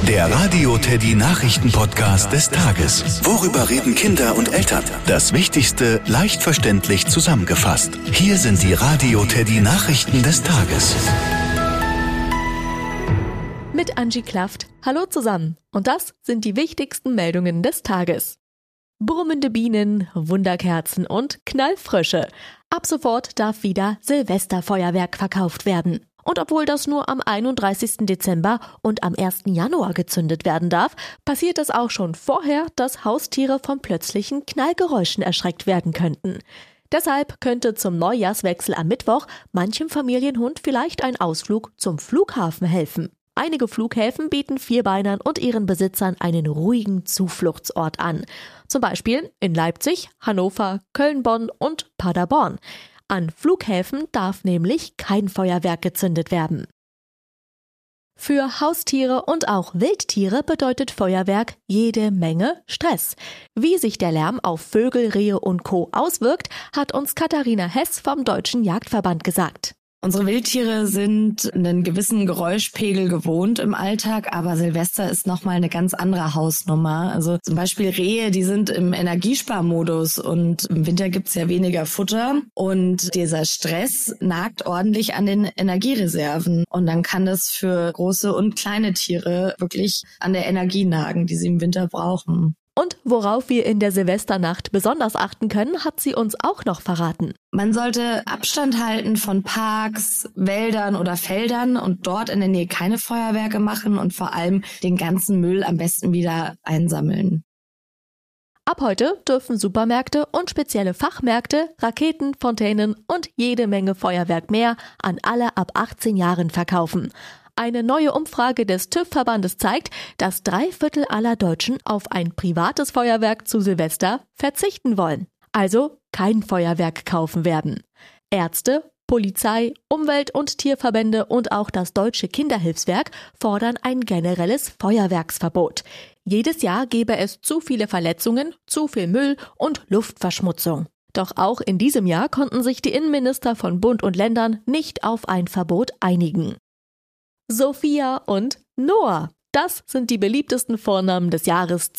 Der Radio Teddy Nachrichten-Podcast des Tages. Worüber reden Kinder und Eltern? Das Wichtigste leicht verständlich zusammengefasst. Hier sind die Radio Teddy Nachrichten des Tages. Mit Angie Klaft. Hallo zusammen. Und das sind die wichtigsten Meldungen des Tages. Brummende Bienen, Wunderkerzen und Knallfrösche. Ab sofort darf wieder Silvesterfeuerwerk verkauft werden. Und obwohl das nur am 31. Dezember und am 1. Januar gezündet werden darf, passiert es auch schon vorher, dass Haustiere von plötzlichen Knallgeräuschen erschreckt werden könnten. Deshalb könnte zum Neujahrswechsel am Mittwoch manchem Familienhund vielleicht ein Ausflug zum Flughafen helfen. Einige Flughäfen bieten Vierbeinern und ihren Besitzern einen ruhigen Zufluchtsort an. Zum Beispiel in Leipzig, Hannover, Köln, Bonn und Paderborn. An Flughäfen darf nämlich kein Feuerwerk gezündet werden. Für Haustiere und auch Wildtiere bedeutet Feuerwerk jede Menge Stress. Wie sich der Lärm auf Vögel, Rehe und Co. auswirkt, hat uns Katharina Hess vom Deutschen Jagdverband gesagt. Unsere Wildtiere sind einen gewissen Geräuschpegel gewohnt im Alltag, aber Silvester ist nochmal eine ganz andere Hausnummer. Also zum Beispiel Rehe, die sind im Energiesparmodus und im Winter gibt's ja weniger Futter und dieser Stress nagt ordentlich an den Energiereserven und dann kann das für große und kleine Tiere wirklich an der Energie nagen, die sie im Winter brauchen. Und worauf wir in der Silvesternacht besonders achten können, hat sie uns auch noch verraten. Man sollte Abstand halten von Parks, Wäldern oder Feldern und dort in der Nähe keine Feuerwerke machen und vor allem den ganzen Müll am besten wieder einsammeln. Ab heute dürfen Supermärkte und spezielle Fachmärkte Raketen, Fontänen und jede Menge Feuerwerk mehr an alle ab 18 Jahren verkaufen. Eine neue Umfrage des TÜV-Verbandes zeigt, dass 3/4 aller Deutschen auf ein privates Feuerwerk zu Silvester verzichten wollen. Also kein Feuerwerk kaufen werden. Ärzte, Polizei, Umwelt- und Tierverbände und auch das Deutsche Kinderhilfswerk fordern ein generelles Feuerwerksverbot. Jedes Jahr gebe es zu viele Verletzungen, zu viel Müll und Luftverschmutzung. Doch auch in diesem Jahr konnten sich die Innenminister von Bund und Ländern nicht auf ein Verbot einigen. Sophia und Noah. Das sind die beliebtesten Vornamen des Jahres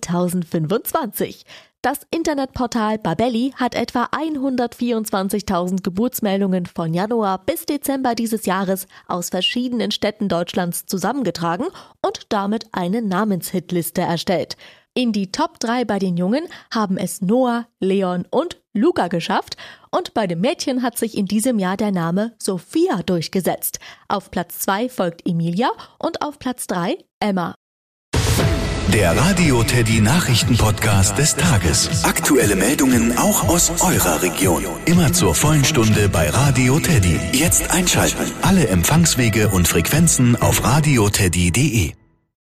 2025. Das Internetportal Babelli hat etwa 124.000 Geburtsmeldungen von Januar bis Dezember dieses Jahres aus verschiedenen Städten Deutschlands zusammengetragen und damit eine Namenshitliste erstellt. In die Top 3 bei den Jungen haben es Noah, Leon und Luca geschafft und bei dem Mädchen hat sich in diesem Jahr der Name Sophia durchgesetzt. Auf Platz 2 folgt Emilia und auf Platz 3 Emma. Der Radio Teddy Nachrichten-Podcast des Tages. Aktuelle Meldungen auch aus eurer Region. Immer zur vollen Stunde bei Radio Teddy. Jetzt einschalten. Alle Empfangswege und Frequenzen auf radioteddy.de.